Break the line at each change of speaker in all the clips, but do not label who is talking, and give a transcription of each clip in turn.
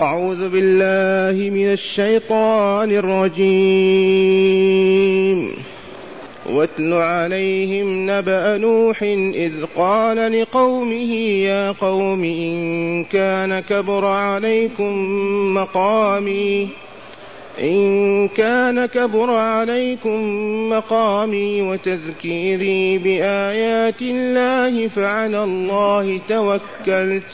أعوذ بالله من الشيطان الرجيم. واتل عليهم نبأ نوح إذ قال لقومه يا قوم إن كان كبر عليكم مقامي وتذكيري بآيات الله فعلى الله توكلت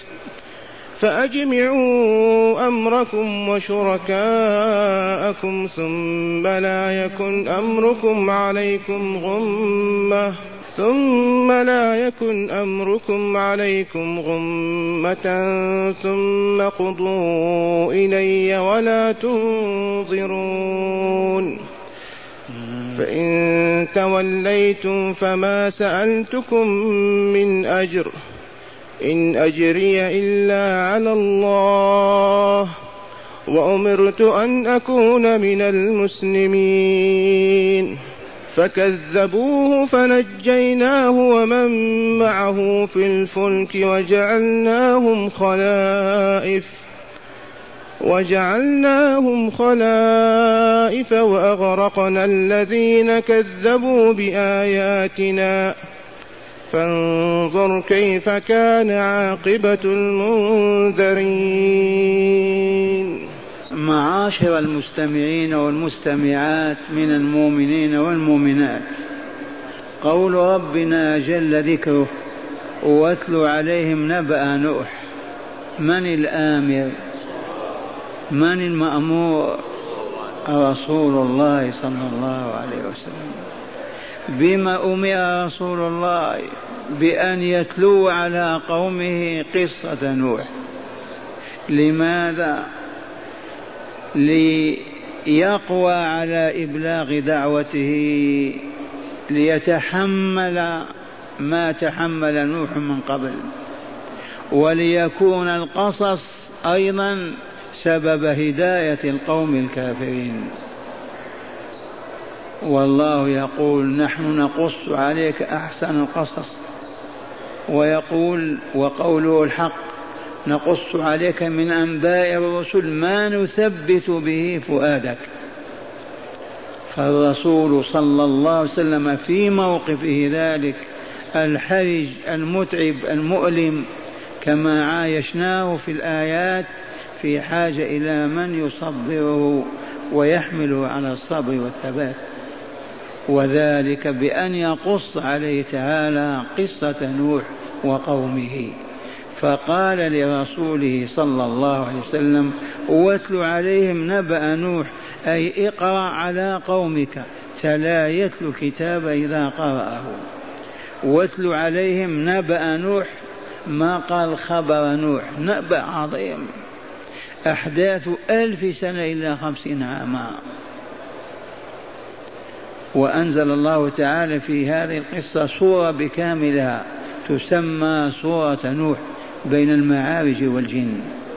فأجمعوا أمركم وشركاءكم ثم لا يكن أمركم عليكم غمة ثم قضوا إلي ولا تنظرون. فإن توليتم فما سألتكم من أجر إن أجري إلا على الله وأمرت أن أكون من المسلمين. فكذبوه فنجيناه ومن معه في الفلك وجعلناهم خلائف وأغرقنا الذين كذبوا بآياتنا فانظر كيف كان عاقبة المنذرين.
معاشر المستمعين والمستمعات من المؤمنين والمؤمنات، قول ربنا جل ذكره واتل عليهم نبأ نوح. من الآمر؟ من المأمور؟ رسول الله صلى الله عليه وسلم. بما أمر رسول الله؟ بأن يتلو على قومه قصة نوح. لماذا؟ ليقوى على إبلاغ دعوته، ليتحمل ما تحمل نوح من قبل، وليكون القصص أيضا سبب هداية القوم الكافرين. والله يقول نحن نقص عليك أحسن القصص، ويقول وقوله الحق نقص عليك من أنباء الرسل ما نثبت به فؤادك. فالرسول صلى الله عليه وسلم في موقفه ذلك الحرج المتعب المؤلم كما عايشناه في الآيات في حاجة إلى من يصبره ويحمله على الصبر والثبات، وذلك بأن يقص عليه تعالى قصة نوح وقومه. فقال لرسوله صلى الله عليه وسلم واتل عليهم نبأ نوح، أي اقرأ على قومك، تلا يتلو الكتاب إذا قرأه. واتل عليهم نبأ نوح، ما قال خبر نوح، نبأ عظيم أحداث 1000 سنة إلا 50 عاما. وأنزل الله تعالى في هذه القصة سورة بكاملها تسمى سورة نوح بين المعارج والجن،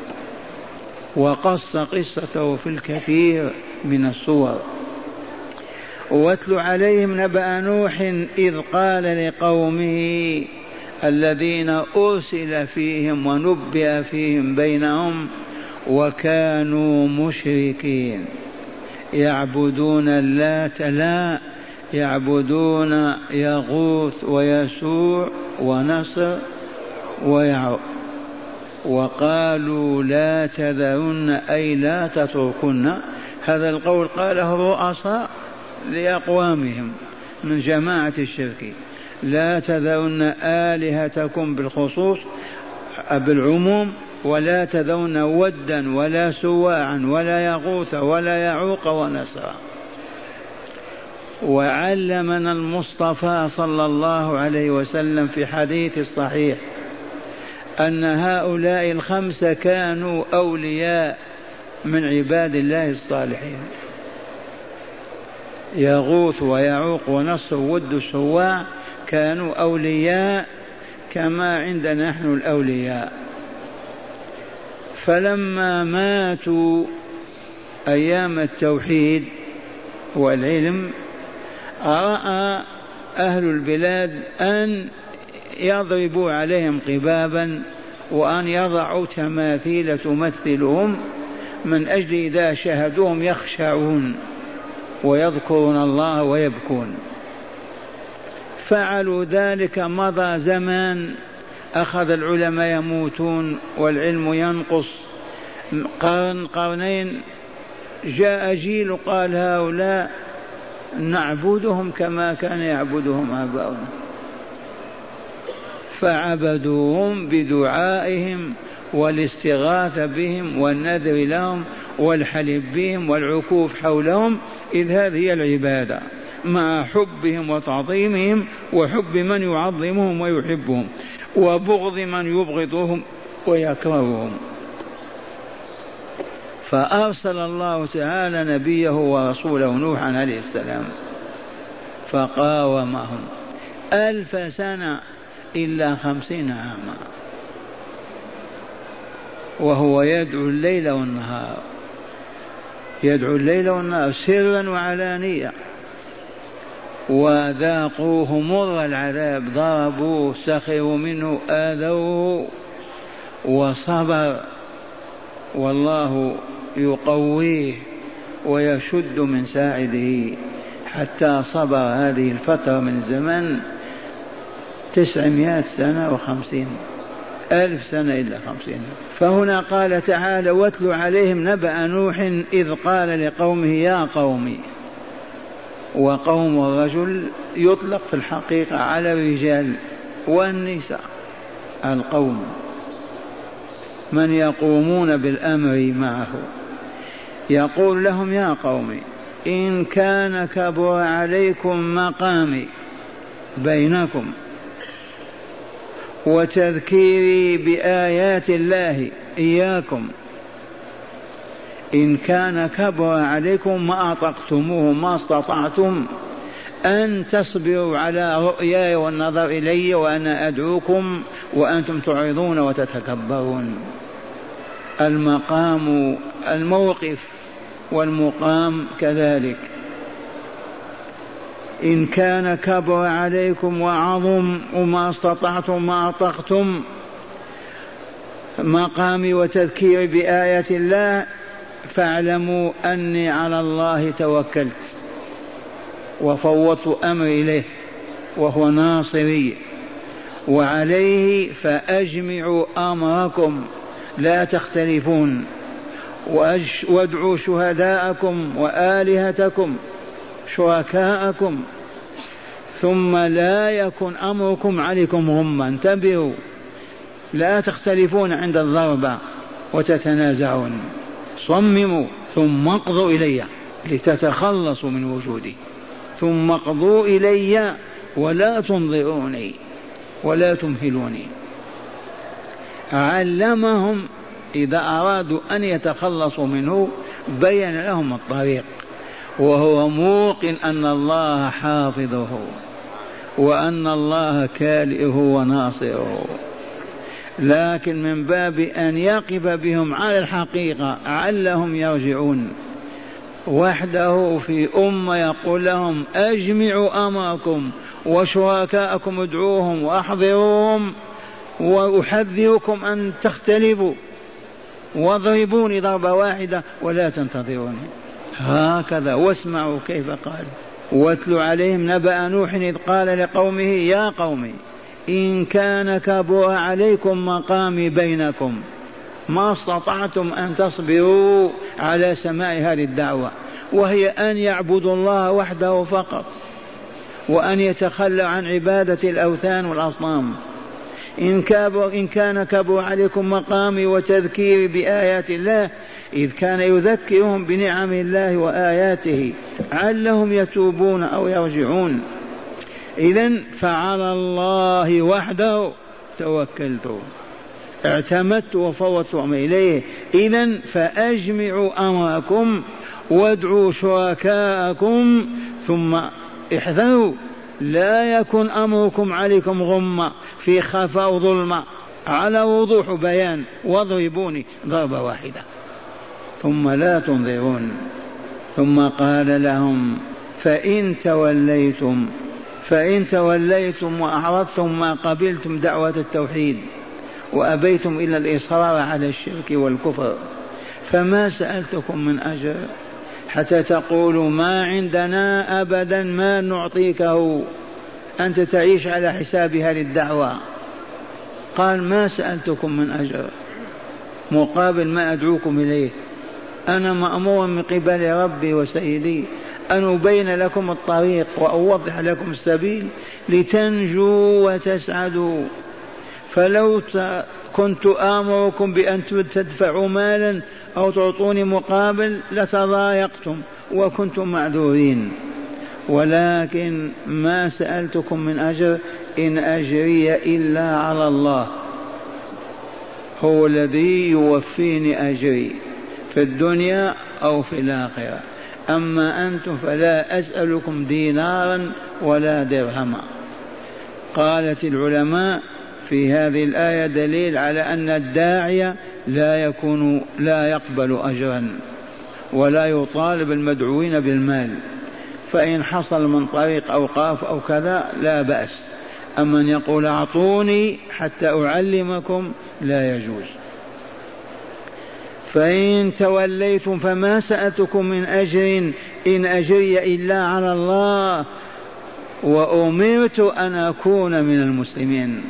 وقص قصته في الكثير من الصور. واتل عليهم نبأ نوح إذ قال لقومه الذين أرسل فيهم ونبئ فيهم بينهم وكانوا مشركين يعبدون اللات، لا يعبدون يغوث ويسوع ونصر ويعوق. وقالوا لا تذرن أي لا تتركن. هذا القول قاله الرؤساء لأقوامهم من جماعة الشرك. لا تذرن آلهتكم بالخصوص بالعموم، ولا تذرن ودا ولا سواعا ولا يغوث ولا يعوق ونسرا. وعلمنا المصطفى صلى الله عليه وسلم في حديث الصحيح أن هؤلاء الخمسة كانوا أولياء من عباد الله الصالحين، يغوث ويعوق ونصر ود سواع، كانوا أولياء كما عندنا نحن الأولياء. فلما ماتوا أيام التوحيد والعلم رأى أهل البلاد أن يضربوا عليهم قبابا وأن يضعوا تماثيل تمثلهم من أجل إذا شاهدوهم يخشعون ويذكرون الله ويبكون. فعلوا ذلك، مضى زمان، أخذ العلماء يموتون والعلم ينقص، قرن قرنين، جاء جيل قال هؤلاء نعبدهم كما كان يعبدهم آباؤنا، فعبدوهم بدعائهم والاستغاثة بهم والنذر لهم والحلف بهم والعكوف حولهم، إذ هذه هي العبادة، مع حبهم وتعظيمهم وحب من يعظمهم ويحبهم وبغض من يبغضهم ويكرههم. فأرسل الله تعالى نبيه ورسوله نوحا عليه السلام فقاومهم 1000 سنة إلا 50 عاما، وهو يدعو الليل والنهار، يدعو الليل والنهار سرا وعلانية، وذاقوه مر العذاب، ضربوه، سخروا منه، آذوه، وصبر، والله يقويه ويشد من ساعده حتى صبر هذه الفترة من الزمن 900 سنة و50، 1000 سنة إلا 50. فهنا قال تعالى: واتل عليهم نبأ نوح إذ قال لقومه يا قومي. وقوم الرجل يطلق في الحقيقة على الرجال والنساء، القوم من يقومون بالأمر معه. يقول لهم: يا قوم إن كان كبر عليكم مقامي بينكم وتذكيري بآيات الله إياكم، إن كان كبر عليكم ما أطقتموه، ما استطعتم أن تصبروا على رؤياي والنظر إلي وأنا أدعوكم وأنتم تعرضون وتتكبرون. المقام، الموقف والمقام كذلك. إن كان كبر عليكم وعظم وما استطعتم ما أطقتم مقامي وتذكيري بآيات الله، فاعلموا أني على الله توكلت وفوضت أمري إليه وهو ناصري، وعليه فأجمعوا أمركم لا تختلفون، وادعوا شهداءكم وآلهتكم شركاءكم، ثم لا يكن أمركم عليكم غما. انتبهوا، لا تختلفون عند الضربة وتتنازعون، صمموا ثم اقضوا إلي لتتخلصوا من وجودي، ثم اقضوا إلي ولا تنظروني ولا تمهلوني. علمهم إذا أرادوا أن يتخلصوا منه بين لهم الطريق، وهو موقن أن الله حافظه وأن الله كالئه وناصره، لكن من باب أن يقف بهم على الحقيقة علهم يرجعون. وحده في أمة يقول لهم: أجمعوا أمركم وشركاءكم ادعوهم وأحضروهم وأحذركم أن تختلفوا واضربوني ضربة واحدة ولا تنتظروني. هكذا. واسمعوا كيف قال: واتل عليهم نبأ نوح إذ قال لقومه يا قوم إن كان كبر عليكم مقامي بينكم، ما استطعتم أن تصبروا على سماع هذه الدعوة، وهي أن يعبدوا الله وحده فقط، وأن يتخلوا عن عبادة الأوثان والأصنام. إن كان كبر عليكم مقامي وتذكيري بآيات الله، إذ كان يذكرهم بنعم الله وآياته علهم يتوبون أو يرجعون. إذن فعلى الله وحده توكلت، اعتمدت وفوضت أمري إليه. إذن فأجمعوا أمركم وادعوا شركاءكم، ثم احذروا لا يكن أمركم عليكم غمة في خفاء وظلمة، على وضوح بيان، واضربوني ضربة واحدة ثم لا تنظرون. ثم قال لهم: فإن توليتم وأعرضتم ما قبلتم دعوة التوحيد وأبيتم إلا الإصرار على الشرك والكفر، فما سألتكم من أجر حتى تقولوا ما عندنا أبدا ما نعطيكه، أنت تعيش على حساب هذه الدعوة. قال ما سألتكم من أجر مقابل ما أدعوكم إليه، أنا مأمور من قبل ربي وسيدي أن أبين لكم الطريق وأوضح لكم السبيل لتنجوا وتسعدوا. فلو كنت آمركم بأن تدفعوا مالا أو تعطوني مقابل لتضايقتم وكنتم معذورين، ولكن ما سألتكم من أجر إن أجري إلا على الله، هو الذي يوفيني أجري في الدنيا أو في الآخرة. أما أنتم فلا أسألكم دينارا ولا درهما. قالت العلماء في هذه الآية دليل على أن الداعية لا يقبل أجرا ولا يطالب المدعوين بالمال، فإن حصل من طريق أوقاف أو كذا لا بأس، أما أن يقول أعطوني حتى أعلمكم لا يجوز. فإن توليتم فما سألتكم من أجر إن أجري إلا على الله وأمرت أن أكون من المسلمين،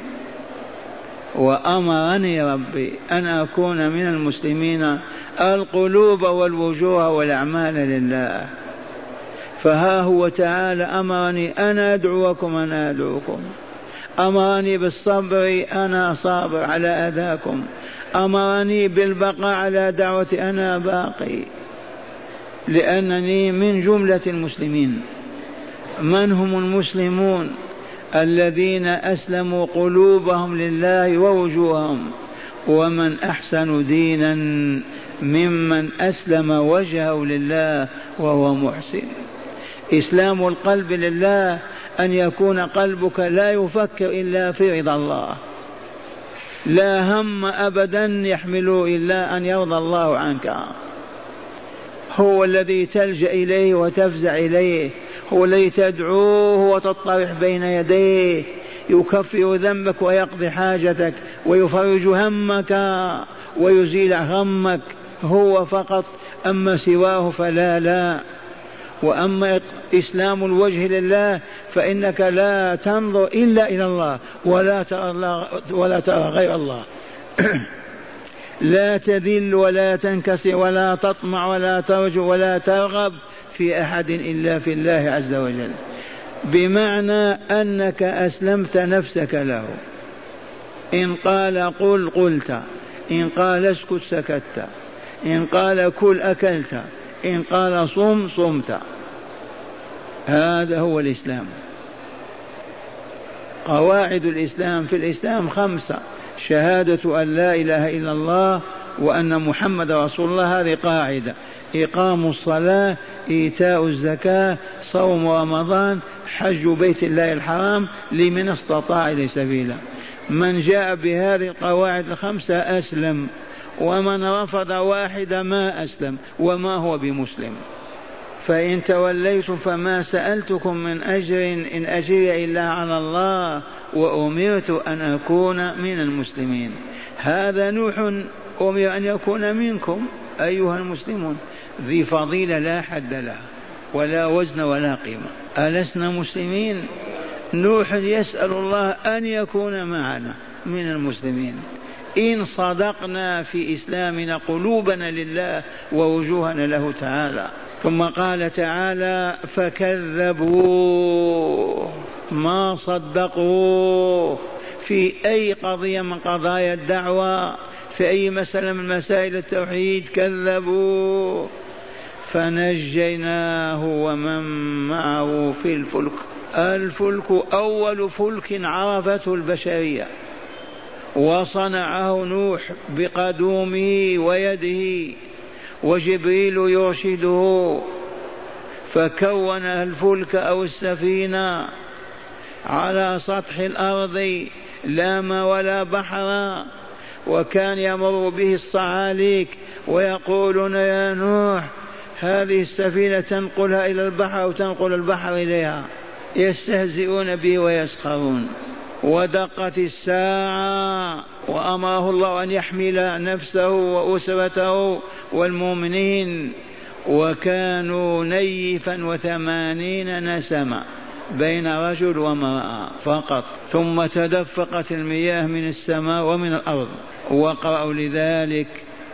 وأمرني ربي أن أكون من المسلمين القلوب والوجوه والأعمال لله. فها هو تعالى أمرني أنا أدعوكم أنا أدعوكم، أمرني بالصبر أنا صابر على أذاكم، أمرني بالبقاء على دعوتي أنا باقي، لأنني من جملة المسلمين. من هم المسلمون؟ الذين أسلموا قلوبهم لله ووجوههم. ومن أحسن دينا ممن أسلم وجهه لله وهو محسن. إسلام القلب لله أن يكون قلبك لا يفكر إلا في رضا الله، لا هم أبدا يحمل إلا أن يرضى الله عنك. هو الذي تلجأ إليه وتفزع إليه، هو الذي تدعوه وتطرح بين يديه، يكفر ذنبك ويقضي حاجتك ويفرج همك ويزيل غمك، هو فقط. أما سواه فلا لا. وأما إسلام الوجه لله فإنك لا تنظر إلا إلى الله ولا ترى غير الله. لا تذل ولا تنكسر ولا تطمع ولا ترجو ولا ترغب في أحد إلا في الله عز وجل، بمعنى أنك أسلمت نفسك له. إن قال قل قلت، إن قال اسكت سكت، إن قال كل أكلت، إن قال صم صمت. هذا هو الإسلام. قواعد الإسلام في الإسلام 5: شهادة أن لا إله إلا الله وأن محمد رسول الله، هذه قاعدة. إقام الصلاة، إيتاء الزكاة، صوم رمضان، حج بيت الله الحرام لمن استطاع إليه سبيلا. من جاء بهذه القواعد 5 أسلم، ومن رفض واحدة ما أسلم وما هو بمسلم. فإن توليتم فما سألتكم من أجر إن أجري إلا على الله وأمرت أن أكون من المسلمين. هذا نوح أمر أن يكون منكم أيها المسلمون، ذي فضيلة لا حد لها ولا وزن ولا قيمة. ألسنا مسلمين؟ نوح يسأل الله أن يكون معنا من المسلمين إن صدقنا في إسلامنا قلوبنا لله ووجوهنا له تعالى. ثم قال تعالى فكذبوه، ما صدقوه في أي قضية من قضايا الدعوة، في أي مسألة من مسائل التوحيد كذبوه. فنجيناه ومن معه في الفلك. الفلك أول فلك عرفته البشرية، وصنعه نوح بقدومه ويده وجبريل يرشده، فكون الفلك أو السفينة على سطح الأرض لا ماء ولا بحر. وكان يمر به الصعاليك ويقولون يا نوح هذه السفينة تنقلها إلى البحر أو تنقل البحر إليها، يستهزئون به ويسخرون. ودقت الساعة وأمره الله أن يحمل نفسه وأسرته والمؤمنين، وكانوا نيفا 80 نسمة بين رجل وامرأة فقط، ثم تدفقت المياه من السماء ومن الأرض. وقرأوا لذلك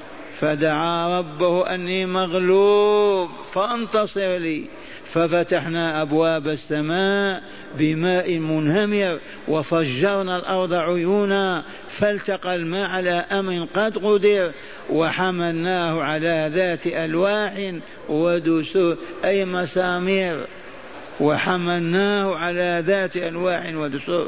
فدعا ربه أني مغلوب فانتصر لي، ففتحنا أبواب السماء بماء منهمر وفجرنا الأرض عيونا فالتقى الماء على أمر قد قدر، وحملناه على ذات ألواح ودسور أي مسامير، وحملناه على ذات ألواح ودسور.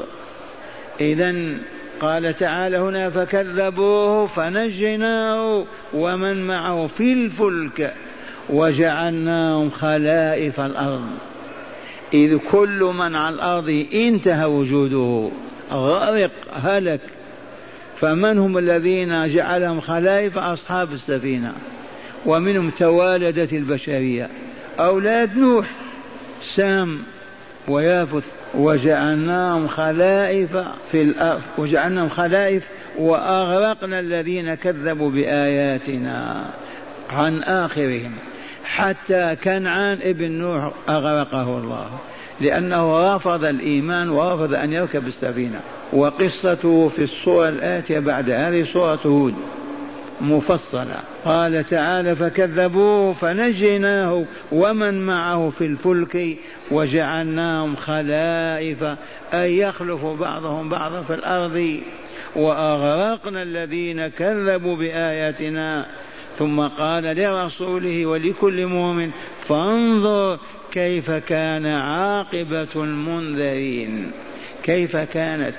إذن قال تعالى هنا فكذبوه فنجيناه ومن معه في الفلك وجعلناهم خلائف الأرض، إذ كل من على الأرض انتهى وجوده غرق هلك، فمن هم الذين جعلهم خلائف؟ أصحاب السفينة، ومنهم توالدت البشرية أولاد نوح سام ويافث، وجعلناهم خلائف في الأرض، وجعلناهم خلائف وأغرقنا الذين كذبوا بآياتنا عن آخرهم، حتى كنعان ابن نوح أغرقه الله لأنه رفض الإيمان ورفض أن يركب السفينة. وقصته في السورة الآتية بعد هذه سورة هود مفصلة. قال تعالى فكذبوه فنجيناه ومن معه في الفلك وجعلناهم خلائف أي يخلف بعضهم بعضا في الأرض، وأغرقنا الذين كذبوا بآياتنا. ثم قال لرسوله ولكل مؤمن فانظر كيف كان عاقبة المنذرين. كيف كانت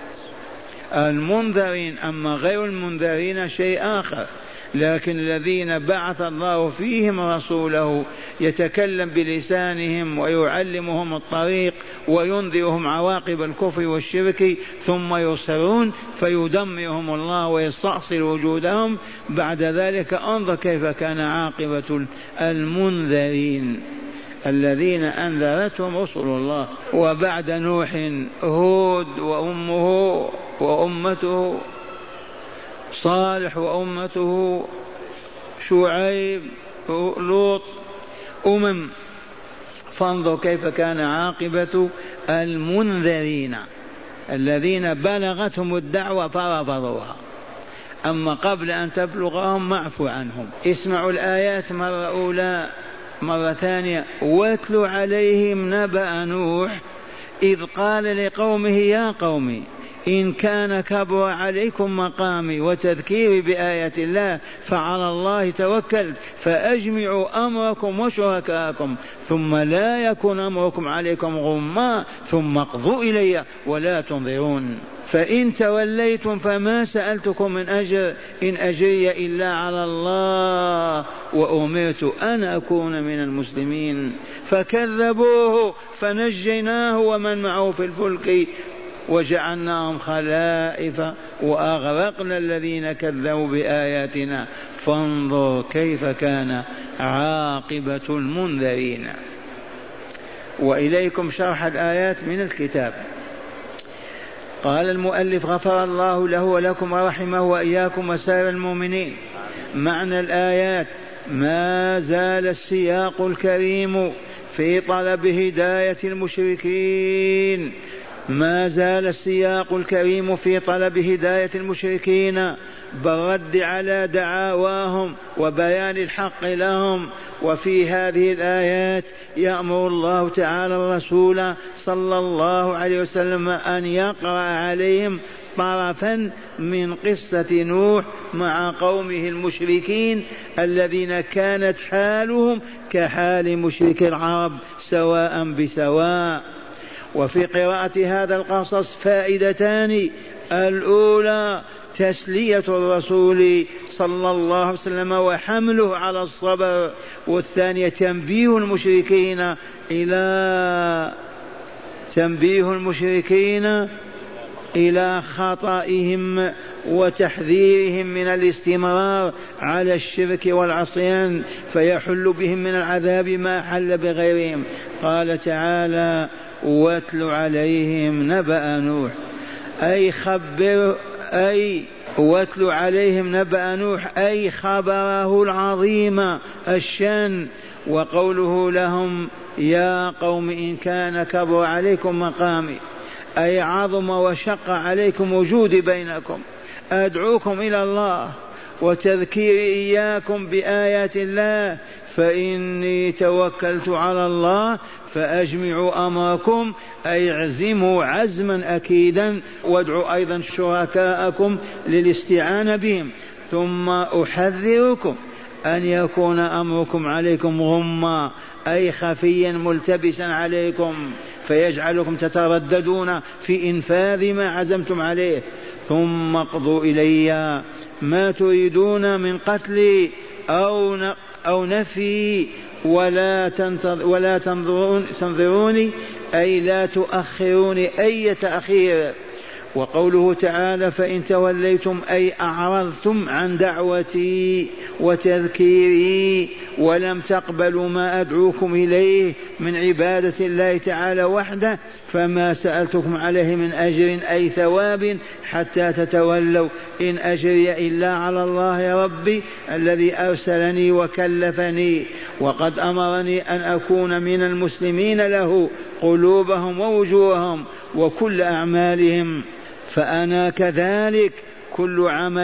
المنذرين، أما غير المنذرين شيء آخر، لكن الذين بعث الله فيهم رسوله يتكلم بلسانهم ويعلمهم الطريق وينذرهم عواقب الكفر والشرك ثم يصرون فيدمرهم الله ويستأصل وجودهم. بعد ذلك انظر كيف كان عاقبة المنذرين الذين أنذرتهم رسل الله. وبعد نوح هود وأمه وأمته، صالح وأمته، شعيب، لوط، فانظر كيف كان عاقبة المنذرين الذين بلغتهم الدعوة فرفضوها، أما قبل أن تبلغهم معفو عنهم. اسمعوا الآيات مرة أولى مرة ثانية. واتل عليهم نبأ نوح إذ قال لقومه يا قوم إن كان كبر عليكم مقامي وتذكيري بآيات الله فعلى الله توكلت فأجمعوا أمركم وشركاءكم ثم لا يكن أمركم عليكم غما ثم اقضوا إلي ولا تنظرون. فإن توليتم فما سألتكم من أجر إن أجري إلا على الله وأمرت أن أكون من المسلمين. فكذبوه فنجيناه ومن معه في الفلك وجعلناهم خلائف وأغرقنا الذين كذبوا بآياتنا فانظر كيف كان عاقبة المنذرين. وإليكم شرح الآيات من الكتاب. قال المؤلف غفر الله له ولكم ورحمه وإياكم وسائر المؤمنين. معنى الآيات ما زال السياق الكريم في طلب هداية المشركين، ما زال السياق الكريم في طلب هداية المشركين بالرد على دعاواهم وبيان الحق لهم. وفي هذه الآيات يأمر الله تعالى الرسول صلى الله عليه وسلم أن يقرأ عليهم طرفا من قصة نوح مع قومه المشركين الذين كانت حالهم كحال مشرك العرب سواء بسواء. وفي قراءة هذا القصص فائدتان: الأولى تسلية الرسول صلى الله عليه وسلم وحمله على الصبر، والثانية تنبيه المشركين إلى خطئهم وتحذيرهم من الاستمرار على الشرك والعصيان فيحل بهم من العذاب ما حل بغيرهم. قال تعالى واتل عليهم نبأ نوح. أي خبر أي واتل عليهم نبأ نوح أي خبره العظيم الشان. وقوله لهم يا قوم إن كان كبر عليكم مقامي أي عظم وشق عليكم وجودي بينكم أدعوكم إلى الله وتذكيري إياكم بآيات الله فإني توكلت على الله فأجمعوا أمركم أي اعزموا عزما أكيدا وادعوا أيضا شركاءكم للاستعانة بهم. ثم أحذركم أن يكون أمركم عليكم غما أي خفيا ملتبسا عليكم فيجعلكم تترددون في إنفاذ ما عزمتم عليه. ثم اقضوا إلي ما تريدون من قتلي أو نفي ولا تنظروني أي لا تؤخروني أي تأخير. وقوله تعالى فإن توليتم أي أعرضتم عن دعوتي وتذكيري ولم تقبلوا ما أدعوكم إليه من عبادة الله تعالى وحده فما سألتكم عليه من أجر أي ثواب حتى تتولوا إن أجري إلا على الله يا ربي الذي أرسلني وكلفني وقد أمرني أن أكون من المسلمين له قلوبهم ووجوههم وكل أعمالهم. فأنا كذلك كل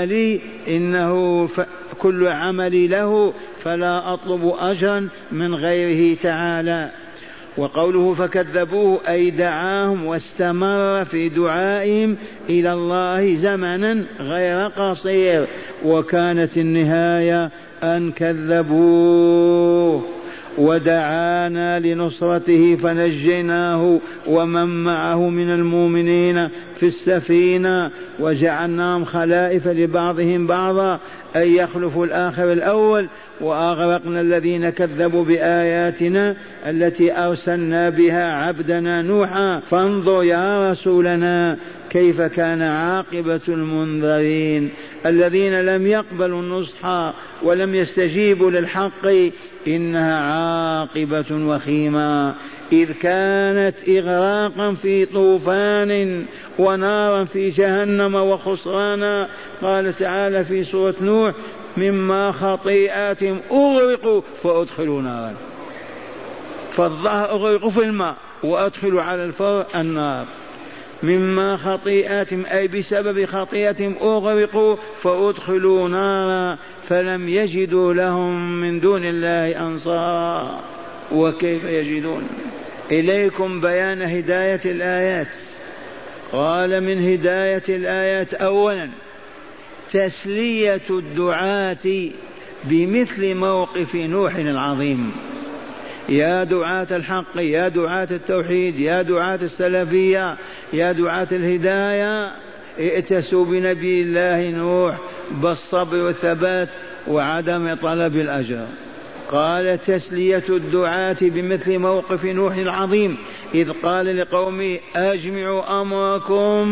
عملي له فلا أطلب أجرا من غيره تعالى. وقوله فكذبوه أي دعاهم واستمر في دعائهم إلى الله زمنا غير قصير وكانت النهاية أن كذبوه ودعانا لنصرته فنجيناه ومن معه من المؤمنين في السفينة وجعلناهم خلائف لبعضهم بعضا أي يخلف الآخر الأول وأغرقنا الذين كذبوا بآياتنا التي أرسلنا بها عبدنا نوحا. فانظر يا رسولنا كيف كان عاقبة المنذرين الذين لم يقبلوا النصح ولم يستجيبوا للحق إنها عاقبة وخيمة إذ كانت إغراقا في طوفان ونارا في جهنم وخسرانا. قال تعالى في سورة نوح مما خطيئاتهم أغرقوا فأدخلوا نارا. فالظهر أغرقوا في الماء وأدخلوا على الفور النار. مما خطيئاتهم أي بسبب خطيئتهم أغرقوا فأدخلوا نارا فلم يجدوا لهم من دون الله أنصارا. وكيف يجدون؟ إليكم بيان هداية الآيات. قال من هداية الآيات أولا تسلية الدعاة بمثل موقف نوح العظيم. يا دعاة الحق يا دعاة التوحيد يا دعاة السلفية يا دعاة الهداية ائتسوا بنبي الله نوح بالصبر والثبات وعدم طلب الأجر. قال تسلية الدعاة بمثل موقف نوح العظيم إذ قال لقومه أجمعوا أمركم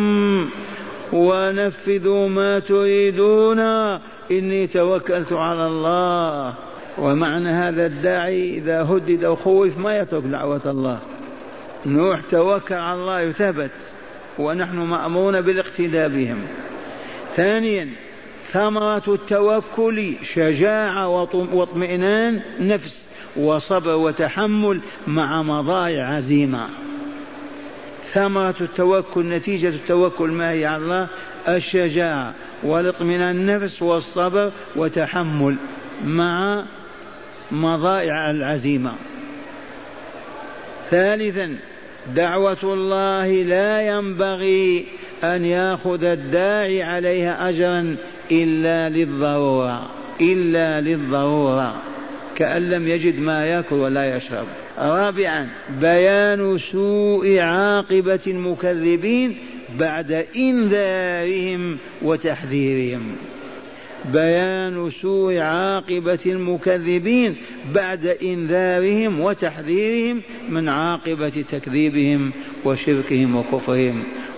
ونفذوا ما تريدون إني توكلت على الله. ومعنى هذا الداعي إذا هدد أو خوف ما يترك دعوة الله. نوح توكل على الله يثبت ونحن مأمورون بالاقتداء بهم. ثانيا ثمرة التوكل شجاعة واطمئنان نفس وصبر وتحمل مع مضايع عزيمة. ثمرة التوكل نتيجة التوكل ما هي على الله؟ الشجاعة والاطمئنان النفس والصبر وتحمل مع مضايع العزيمة. ثالثا دعوة الله لا ينبغي أن يأخذ الداعي عليها أجرا إلا للضرورة كأن لم يجد ما يأكل ولا يشرب. رابعا بيان سوء عاقبة المكذبين بعد إنذارهم وتحذيرهم. بيان سوء عاقبة المكذبين بعد إنذارهم وتحذيرهم من عاقبة تكذيبهم وشركهم وكفرهم.